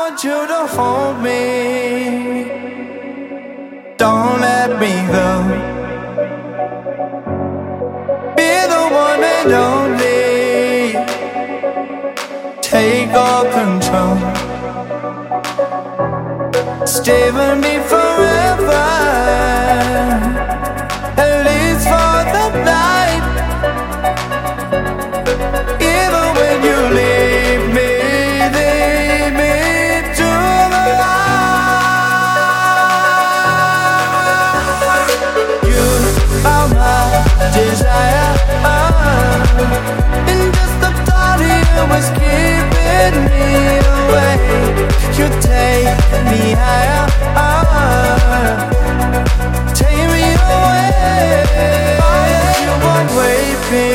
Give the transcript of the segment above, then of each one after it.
want you to hold me. Don't let me go. Be the one and only. Take all control. Stay with me forever. At least for the night. Even when you leave me, lead me to the light. You are my desire, and just the thought of you was keeping me away. You take me higher, take me away. You won't wait me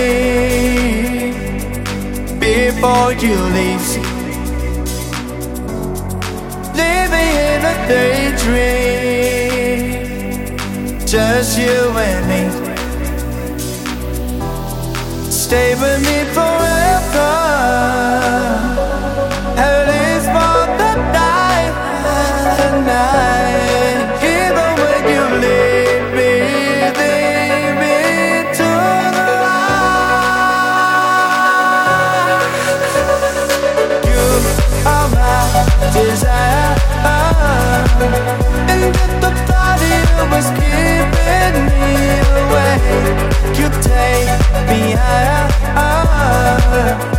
before you leave. Leave me in a daydream, just you and me. Stay with me forever. At least for the night. Even when you leave me to the light. You are my desire, and if the thought of you was keeping me away, you take me higher.